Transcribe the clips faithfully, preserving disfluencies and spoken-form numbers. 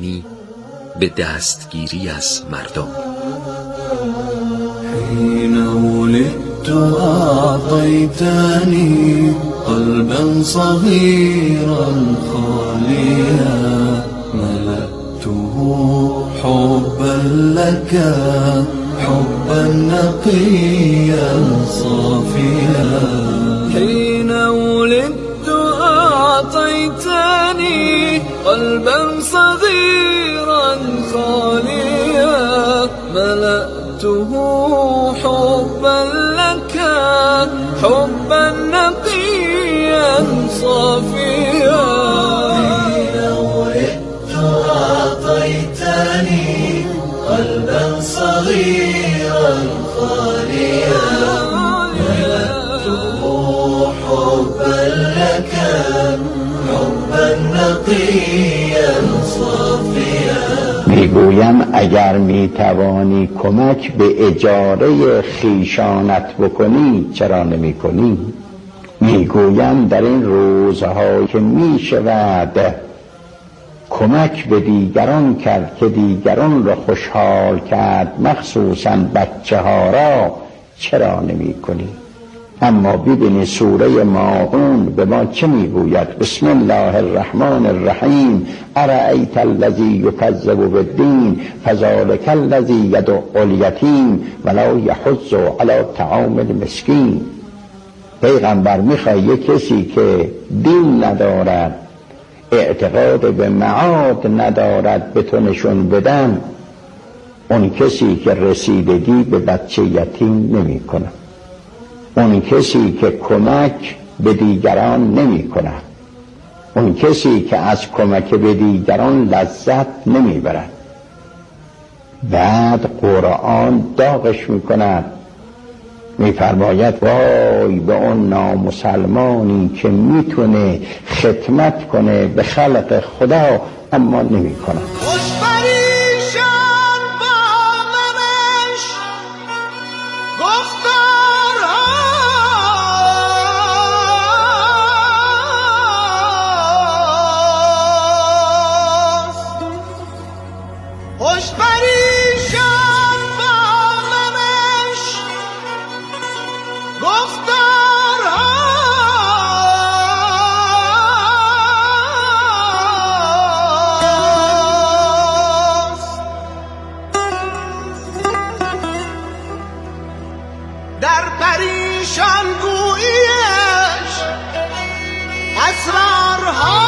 به دستگیری از مردم. حين ولدت أعطيتني قلبا صغيرا خاليا ملأته حبا لك حبا نقيا صافيا. حين ولدت أعطيتني قلبا صغيرا خاليا ملأته حبا لك حبا نقيا صافيا. حين ولدت أعطيتني قلبا صغيرا خاليا ملأته حبا لك حبا نقيا صافيا. میگویم اگر میتوانی کمک به اجاره خیشانت بکنی چرا نمی کنی؟ میگویم در این روزها که میشود کمک به دیگران کرد که دیگران را خوشحال کرد، مخصوصا بچه ها را، چرا نمی کنی؟ اما ببینی سوره ماعون به ما چه میگوید؟ بسم الله الرحمن الرحیم. ارأیت الذی یکذب بالدین فذلک الذی یدع الیتیم ولا یحض علی طعام المسکین. پیغمبر میخوای یک کسی که دین ندارد، اعتقاد به معاد ندارد به تو نشون بدن؟ اون کسی که رسیدگی به بچه یتیم نمی کنه، اون کسی که کمک به دیگران نمی کنه، اون کسی که از کمک به دیگران لذت نمی برد. بعد قرآن داغش می کند، می فرماید وای به اون نامسلمانی که می تونه خدمت کنه به خلق خدا اما نمی کنه. در پریشان گویش اسرارها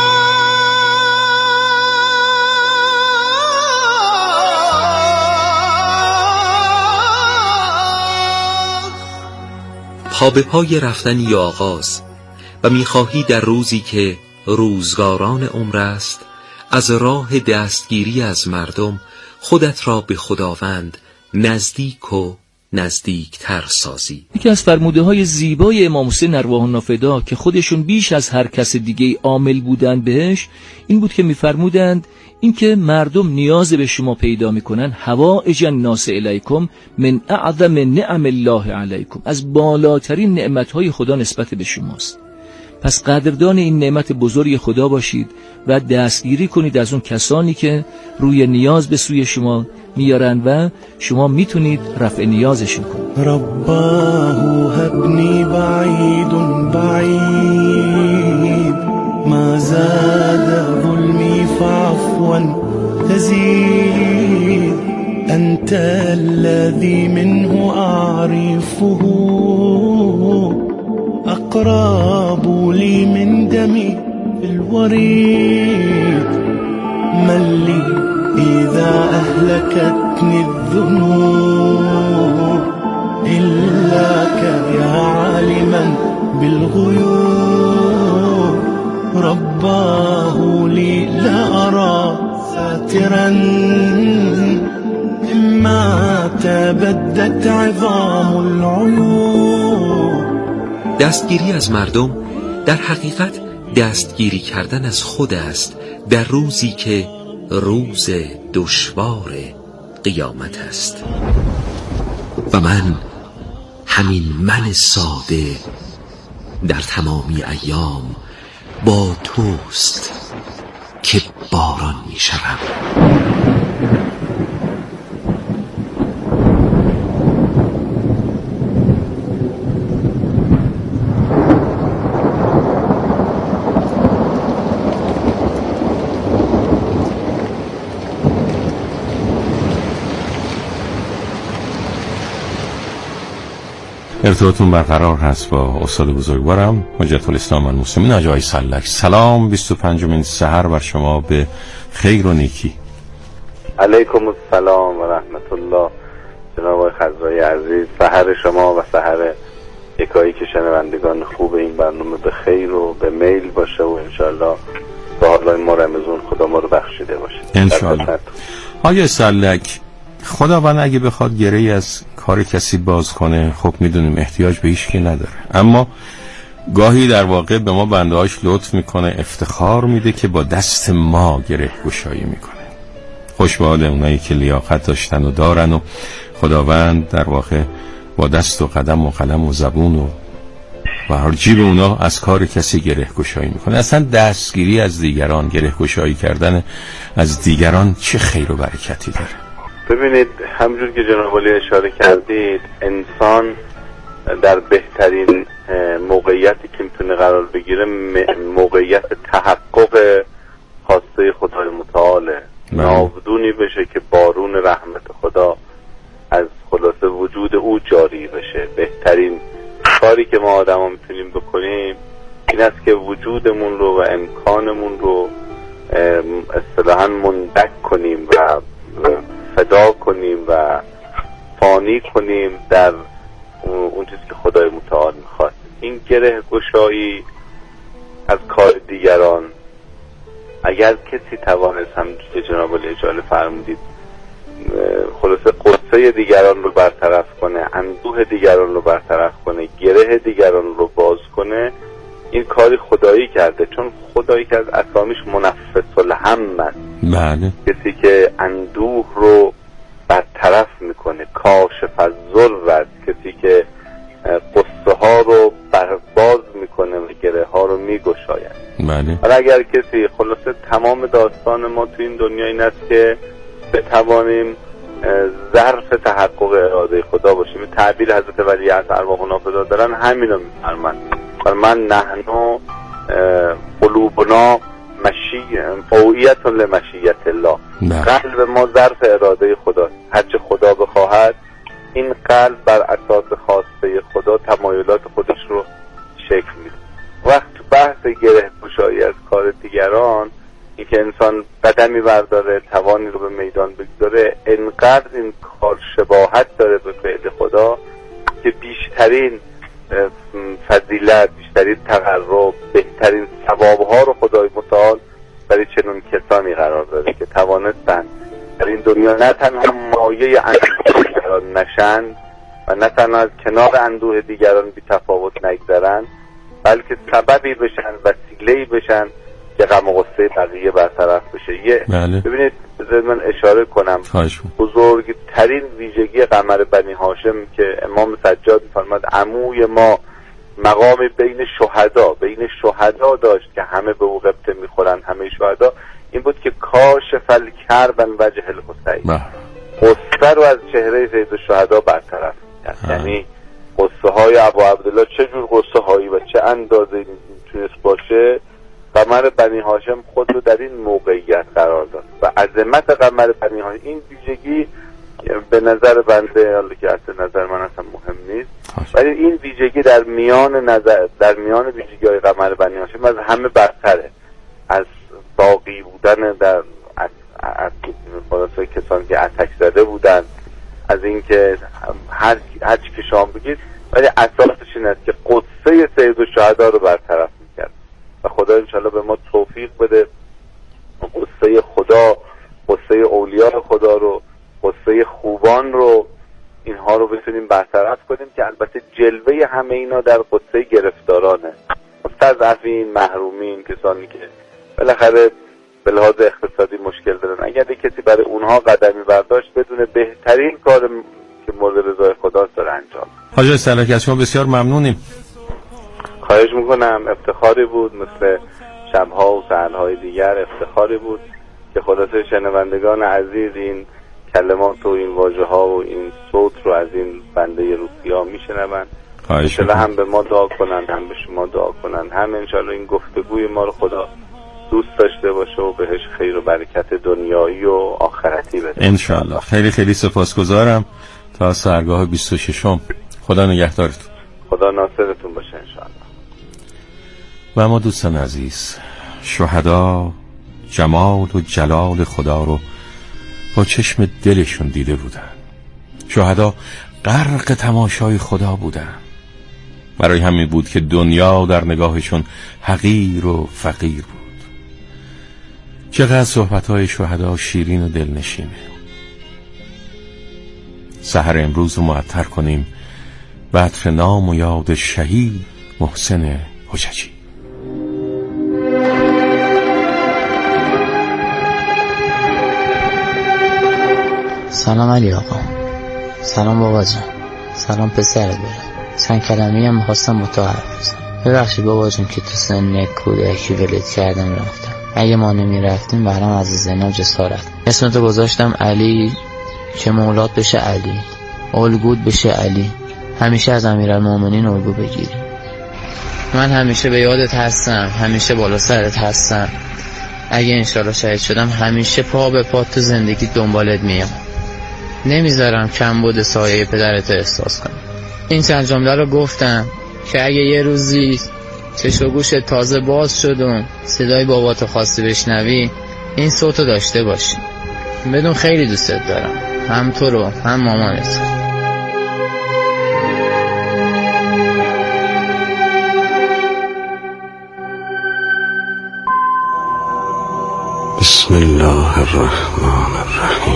پا به پای رفتنی آغاز و میخواهی در روزی که روزگاران عمر است از راه دستگیری از مردم خودت را به خداوند نزدیک و نزدیکتر سازی. یکی از فرموده های زیبای امام حسین ارواح الله فدا که خودشون بیش از هر کس دیگه عامل بودن بهش این بود که میفرمودند اینکه مردم نیاز به شما پیدا میکنن حوائج الناس الیکم من اعظم نعم الله علیکم، از بالاترین نعمتهای خدا نسبت به شماست. پس قدردان این نعمت بزرگ خدا باشید و دستگیری کنید از اون کسانی که روی نیاز به سوی شما میارن و شما میتونید رفع نیازشون کنید. رباه هبنی بعید بعید ما زاد ظلمی فعفوا تزید انت الذی منه اعرفه اقرب لی من دمی في الورید من لی اذا اهلكتنی الذنوب إلاك يا عالما بالغيوب رباه لي لا أرى ساترا مما تبدت عظام العيوب. دستگیری از مردم در حقیقت دستگیری کردن از خود است در روزی که روز دشوار قیامت است. و من همین من ساده در تمامی ایام با توست که باران می شوم. ارتباطتون برقرار هست با استاد بزرگوارم حجت الاسلام المسلمین حاج آقای سلک. سلام. بیست و پنجمین سحر بر شما به خیر و نیکی. علیکم السلام و رحمت الله. جناب آقای خضرایی عزیز، سحر شما و سحر یکایی که شنوندگان خوب این برنامه به خیر و به میل باشه و انشالله به حال ما رمضان خدا ما رو بخشیده باشه انشالله. آقای سلک، خداوند اگه بخواد گره‌ای از کار کسی باز کنه، خب میدونیم احتیاج به هیچ کی نداره، اما گاهی در واقع به ما بنده‌هاش لطف میکنه، افتخار میده که با دست ما گره گشایی میکنه. خوش به حال اونایی که لیاقت داشتن و دارن و خداوند در واقع با دست و قدم و قلم و زبون و و هر جیب اونا از کار کسی گره گشایی میکنه. اصلا دستگیری از دیگران، گره گشایی کردن از دیگران چه خیر و برکتی داره؟ ببینید، همجور که جناب عالی اشاره کردید، انسان در بهترین موقعیتی که میتونه قرار بگیره موقعیت تحقق خواسته خدای متعاله. ناودونی بشه که بارون رحمت خدا از خلاصه وجود او جاری بشه. بهترین کاری که ما آدم ها میتونیم بکنیم این است که وجودمون رو و امکانمون رو اصطلاحاً مندک کنیم و فدا کنیم و فانی کنیم در اون چیزی که خدای متعال میخواد. این گره گشایی از کار دیگران، اگر کسی توانست، هم جناب علی اجاله فرمودید، خلاصه قصه دیگران رو برطرف کنه، اندوه دیگران رو برطرف کنه، گره دیگران رو باز کنه، این کاری خدایی کرده. چون خدایی که از اسامیش منفس الهم است. بله. کسی که اندوه رو برطرف میکنه، کاشف الضر است، کسی که قصه ها رو باز میکنه و گره ها رو میگشاید. بله. حالا اگر کسی، خلاصه تمام داستان ما تو این دنیا این است که بتوانیم ظرف تحقق اراده خدا باشیم. تعبیر حضرت ولی عصر ارواح نافذه دارن همینو میفرمایند. من نحنو قلوبنا مشی قویت لمشیت الله. قلب ما ظرف اراده خداست. هرچه خدا بخواهد این قلب بر اساس خواسته خدا تمایلات خودش رو شکل میده. وقت بحث گره گشایی از کار دیگران، این که انسان قدمی برداره، توانی رو به میدان بگذاره، انقدر این کار شباهت داره به فعل خدا که بیشترین فضیلت، بیشترین تقرب، بهترین ثوابها رو خدای متعال برای چنون کسانی قرار داده که توانستن در این دنیا نه تنها مایه اندوه دیگران نشند و نه تنها از کنار اندوه دیگران بی تفاوت نگذرند، بلکه سببی بشن، وسیله‌ای بشن که غم و غصه بقیه برطرف بشه. یه بله. ببینید، بذارید من اشاره کنم، بزرگترین ویژگی قمر بنی هاشم که امام سجاد می‌فرماد عموی ما مقام بین شهدا بین شهدا داشت که همه به او غبطه میخورن، همه شهدا، این بود که کاشف الکرب عن وجه الحسین، قصه رو از چهره سید الشهدا برطرف کرد. یعنی قصه های ابو عبدالله چه جور قصه هایی و چه اندازه میتونست باشه، قمر بنی هاشم خود رو در این موقعیت قرار داد و عظمت قمر بنی هاشم، این ویژگی به نظر بنده، حالا که اصلا نظر من اصلا مهم نیست، ولی این ویژگی در میان نظر در میان ویژگی های قمر بنی هاشم از همه برتره، از باقی بودن در از, از, از کسانی که اتک زده بودن، از اینکه هر هر چی که شما بگید، ولی اساسش این است که قصه سید الشهدا رو برطرف میکرد و خدا انشالله به ما توفیق بده قصه خدا، قصه اولیاء خدا رو، قصه خوبان رو، اینها رو بتونیم برطرف کنیم که البته جلوه همه اینا در قصه گرفتارانه، مستضعفین، محرومین، کسانی که بالاخره به لحاظ اقتصادی مشکل دارن. اگر کسی برای اونها قدمی برداشت بدون بهترین کار که مورد رضای خداست داره انجام. حاج سلک، از شما بسیار ممنونیم. خواهش میکنم، افتخاری بود مثل شبها و سحرهای دیگر افتخاری بود که خلاصه شنوندگان عزیز این کلمات و این واژه ها و این صوت رو از این بنده روسیا میشنوند. انشالله هم به ما دعا کنن، هم به شما دعا کنن، هم انشالله این گفتگوی ما رو خدا دوست داشته باشه و بهش خیر و برکت دنیایی و آخرتی بده انشالله. خیلی خیلی سپاسگزارم. تا سرگاه بیست و ششم خدا نگهدارتون. خدا ناصرتون باشه انشالله. و ما دوستان عزیز، شهدا جمال و جلال خدا رو با چشم دلشون دیده بودن. شهدا غرق تماشای خدا بودن. برای همین بود که دنیا در نگاهشون حقیر و فقیر بود. چقدر صحبت‌های شهدا شیرین و دلنشینه. سحر امروز رو معطر کنیم به عطر نام و یاد شهید محسن حججی. سلام علی آقا. سلام بابا جان. سلام پسرت برم. چند کلمه‌ای هم می‌خواستم متعارف بشم. ببخشید بابا جون که تو سن کودکی ولید کردم رفتم. اگه ما نمی‌رفتیم برام از زنا جسارت. اسمتو گذاشتم علی که مولات بشه علی، الگود بشه علی. همیشه از امیرالمومنین الگو بگیری. من همیشه به یادت هستم، همیشه بالا سرت هستم. اگه انشالله شهید شدم همیشه پا به پا تو زندگی دنبالت میام. نمیذارم کمبود سایه پدرت احساس کنم. این چند جمله رو گفتم که اگه یه روزی چشم و گوشت تازه باز شدم صدای باباتو خواستی بشنوی این صوتو داشته باشی. بدون خیلی دوستت دارم، هم تو رو هم مامانت. بسم الله الرحمن الرحیم.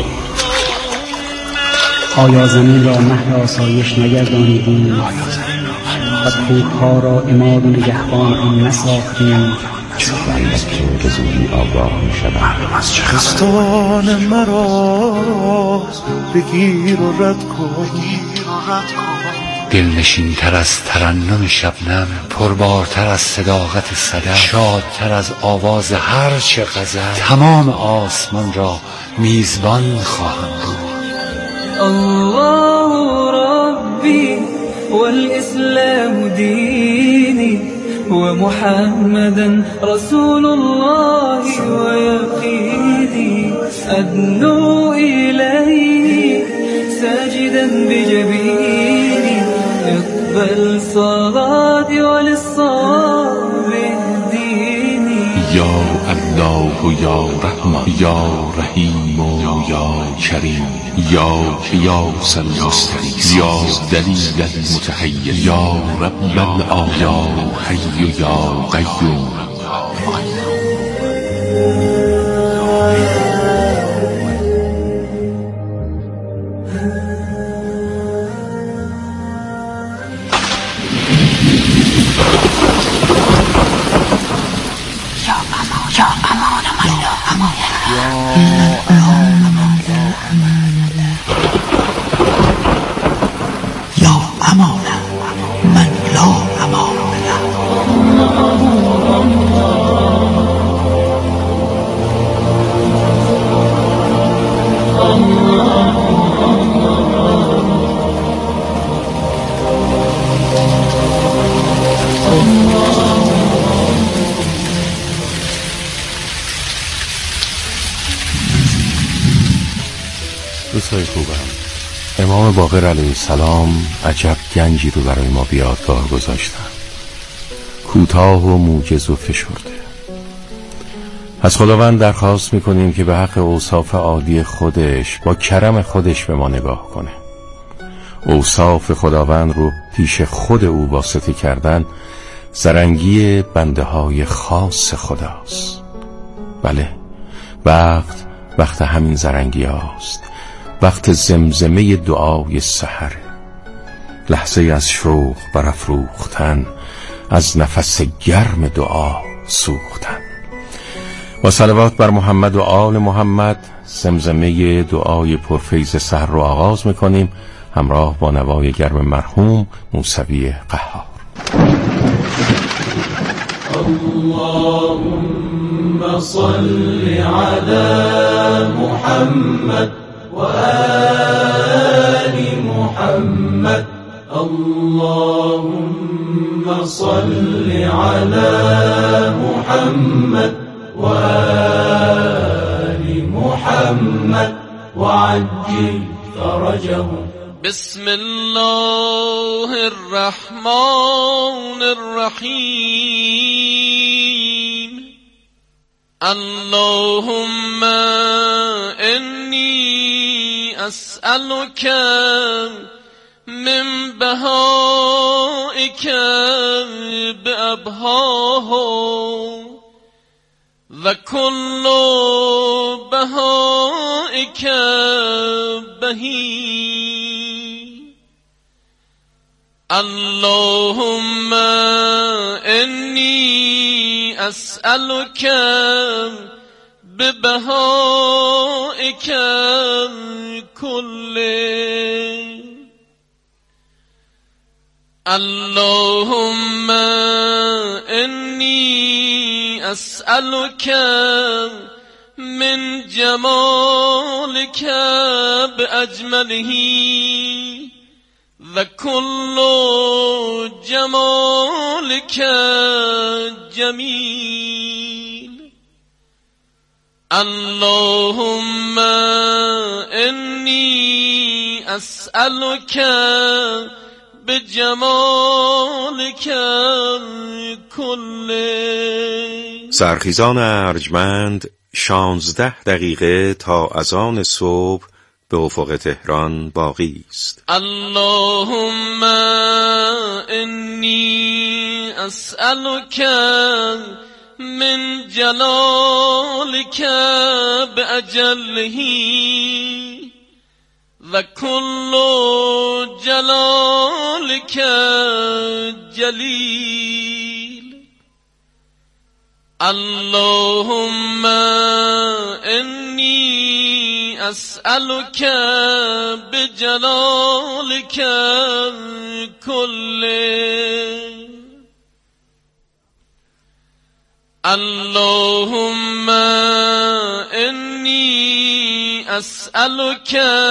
آیا زمین را مهد آسایش نگردانیدیم و کوهها را عماد و نگهبان آن نساختیم؟ که زودی آگاه می شود. خستان مرا بگیر و رد کن. دلنشین تر از ترنم شبنم، پربارتر از صداقت صدف، شادتر از آواز هر چه غزل، تمام آسمان را میزبان خواهم بود. الله ربي والإسلام ديني ومحمدا رسول الله ويقيني أدنو إليه ساجدا بجبيني اقبل صلاتي وللصواب اهديني یا الله و یا رحمان یا رحیم و یا کریم یا قیاس المستقیم یا دلیل المتحیر یا رب العالمین یا حی و یا قیوم. دوستای خوبم، امام باقر علیه السلام عجب گنجی رو برای ما بیادگاه گذاشتن، کوتاه و موجز و فشرده. از خداوند درخواست میکنیم که به حق اوصاف عالی خودش با کرم خودش به ما نگاه کنه. اوصاف خداوند رو پیش خود او واسطه کردن زرنگی بنده های خاص خداست. بله، وقت وقت همین زرنگی هاست، وقت زمزمه دعای سحر، لحظه از شوق برافروختن، از نفس گرم دعا سوختن. با صلوات بر محمد و آل محمد زمزمه دعای پرفیض سحر رو آغاز میکنیم، همراه با نوای گرم مرحوم موسوی قهار. اللهم صل على محمد وآل محمد اللهم صل على محمد وآل محمد وعجل فرجهم. بسم الله الرحمن الرحيم. اللهم إني أسألك من بهائك بأبهاه وكل بهائك بهي. اللهم إني أسألك ببهائك كله. اللهم إني أسألك من جمالك بأجمله وكل جمالك جميل. اللهم إني أسألك بجمالك كله. سرخیزان ارجمند شانزده دقیقه تا اذان صبح به افق تهران باقی است. اللهم إني أسألك من جلالك بأجله وكل جلالك جليل. اللهم إني أسألك بجلالك كله. اللهم إني أسألك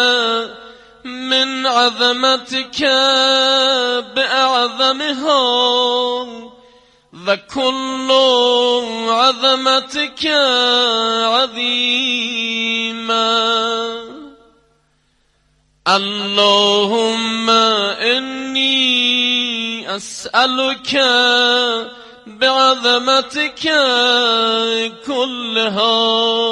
من عظمتك بأعظمها وكل عظمتك عظيما. اللهم إني أسألك بعظمتك كلها.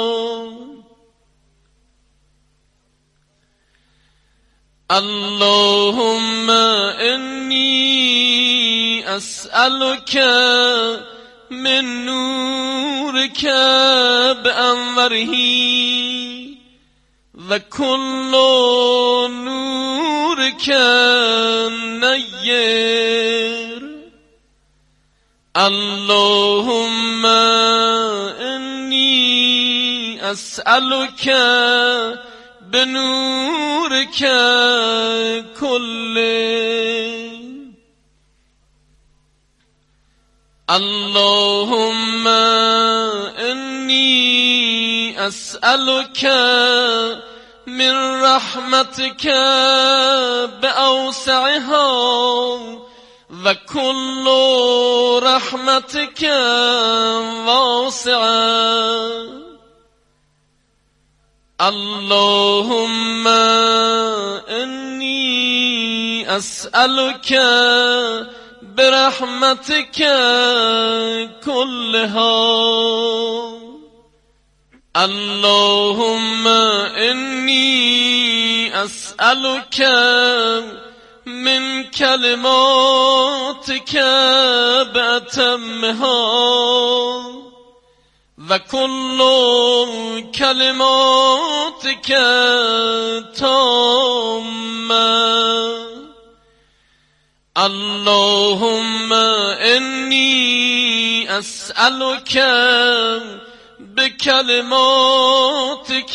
اللهم إني أسألك من نورك بأنوره وكل نورك نير. اللهم إني أسألك بنورك كله. اللهم إني أسألك من رحمتك بأوسعها وكل رحمتك واسعة. اللهم إني أسألك برحمتك كلها. اللهم إني أسألك من كلماتك بأتمها وكل كلماتك تامة. اللهم إني أسألك بکلماتک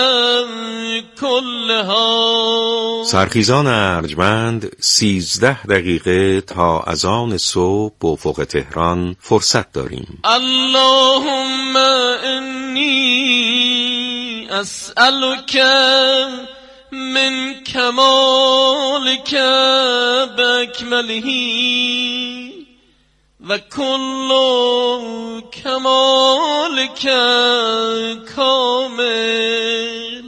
کلها. سرخیزان ارجمند سیزده دقیقه تا اذان صبح به افق تهران فرصت داریم. اللهم انی اسألک من کمالک باکمله و کل کمالک کامل.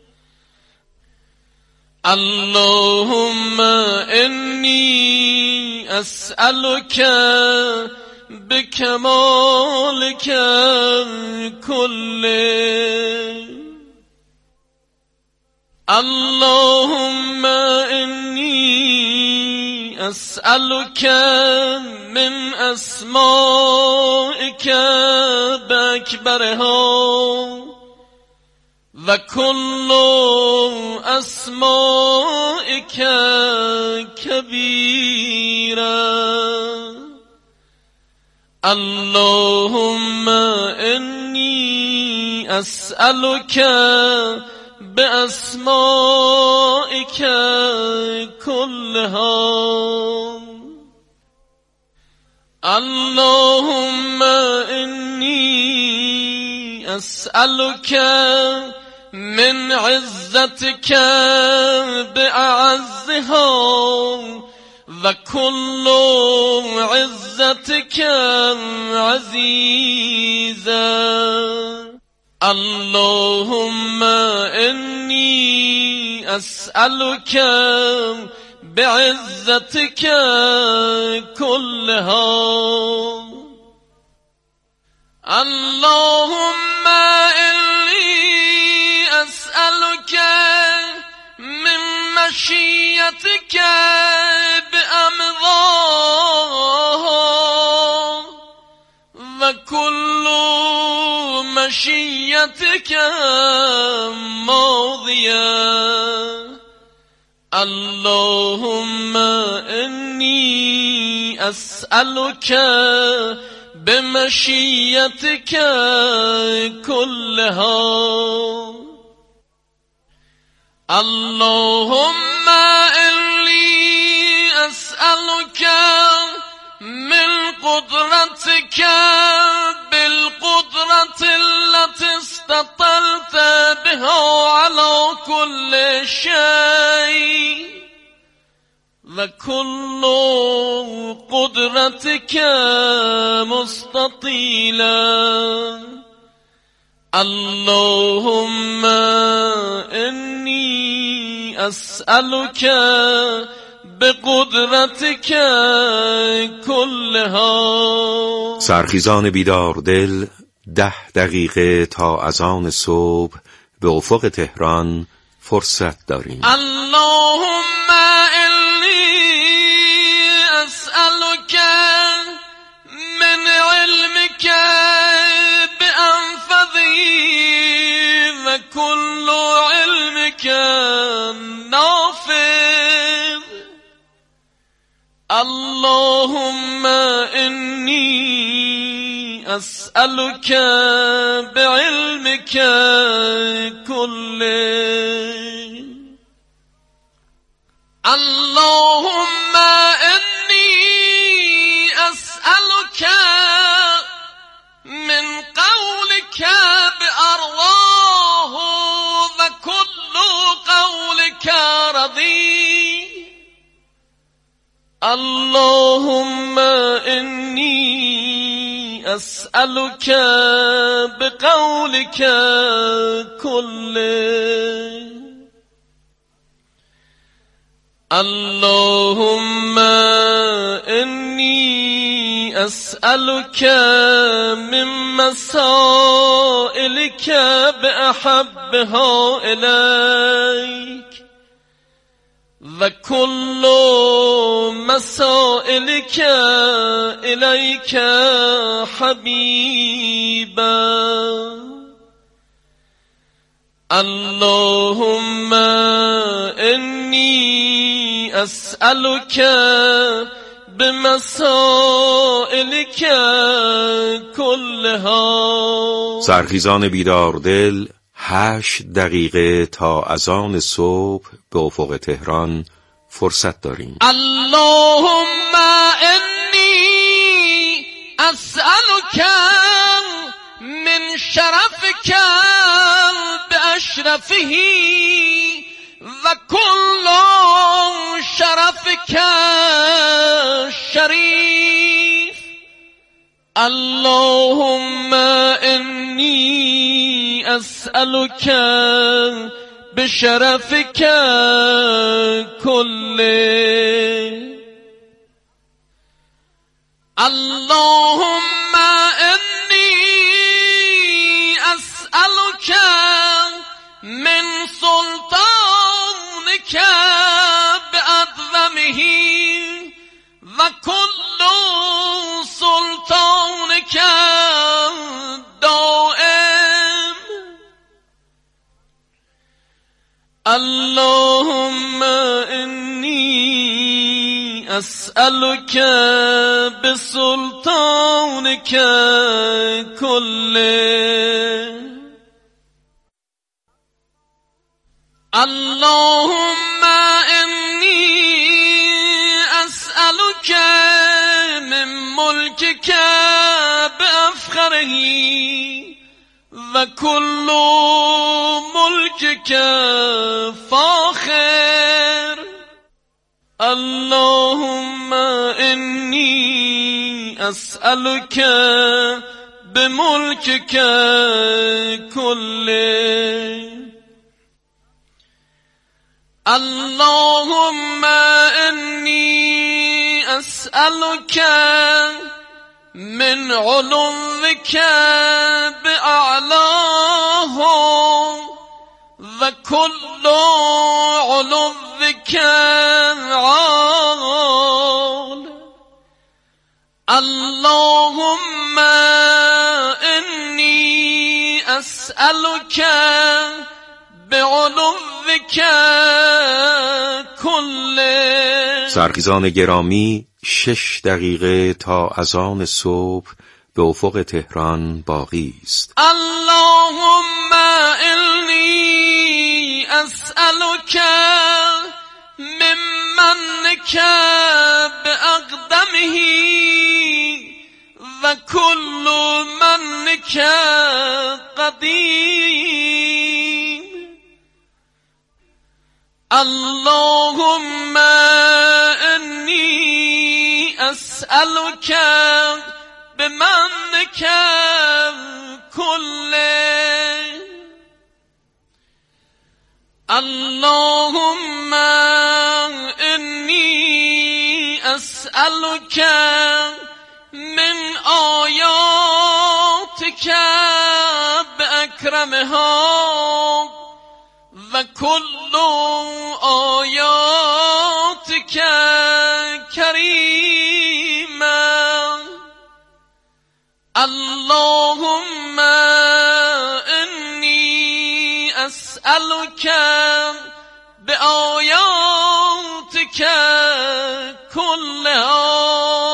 اللهم انی اسألک بکمالک کله. اللهم انی اسألک من اسمائک باکبرها و کل اسمائک کبیرا. اللهم انی اسألک بأسمائك كلها. اللهم إني أسألك من عزتك بأعزها وكل عزتك عزيزا. اللهم إني أسألك بعزتك كلها. اللهم إني أسألك من مشيتك بأمضاها وكل مشيتك ماضية. اللهم إني أسألك بمشيتك كلها. اللهم إني أسألك من قدرتك بالقدرة التي استطلت بها على كل شيء وكل قدرتك مستطيلا. اللهم إني أسألك بقدرتك كلها. سرخیزان بیدار دل ده دقیقه تا اذان صبح به افق تهران فرصت داریم. اللهم إني أسألك من علمك بأنفذه وكل علمك نافذ. اللهم إني أسألك بعلمك كله. اللهم إني أسألك من قولك بأرضاه وكل قولك رضي. اللهم إني أسألك بقولك كله. اللهم إني أسألك من مسائلك بأحبها إليك وكل مسائلك إليك حبيبا. اللهم إني أسألك بمسائلك كلها. سرخیزان بیدار دل، هشت دقیقه تا اذان صبح به افق تهران فرصت داریم. اللهم انی اسألک من شرفک باشرفه و کل شرفک شریف. اللهم انی اسألک بشرفك كله. اللهم إني أسألك من سلطانك بأعظمه وكل سلطانك دائم. اللهم إني أسألك بسلطانك كله. اللهم إني أسألك من ملكك بأفخره وكل ملكك فاخر. اللهم إني أسألك بملكك كله. اللهم إني أسألك من علوك بأعلاه وكل علوك عال. اللهم إني أسألك بعلوك كله. سرخیزان گرامی، شش دقیقه تا اذان صبح به افق تهران باقی است. اللهم إني أسألك من منك بأقدمه وكل منك قديم. اللهم إني أسألك بمنك كله. اللهم إني أسألك من آياتك بأكرمها وكل آياتك كريما. اللهم إني أسألك بآياتك كلها.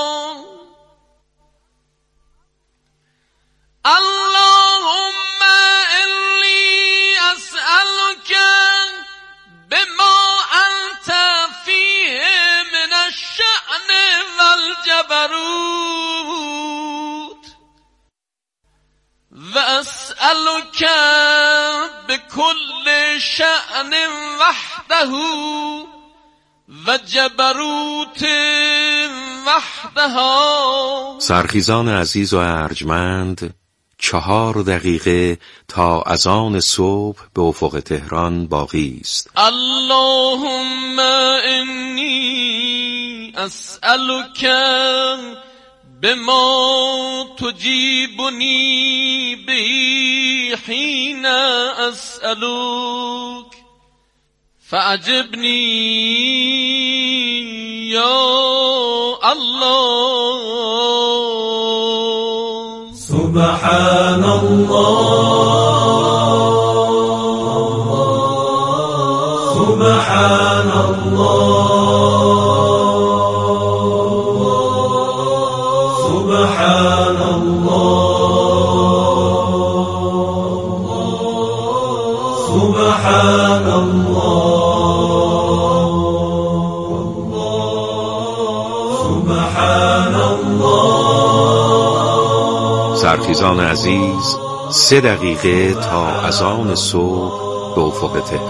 اللهم إني أسألك بما أنت فيه من الشأن والجبروت وأسألك بكل شأن وحده وجبروت وحدها. سرخیزان عزیز و ارجمند، چهار دقیقه تا اذان صبح به افق تهران باقی است. اللهم إني أسألك بما تجيبني به حين أسألك فأجبني يا الله. سبحان الله سبحان الله سبحان الله سبحان الله سبحان الله. سرخیزان عزیز، سه دقیقه تا اذان صبح به افق تهران.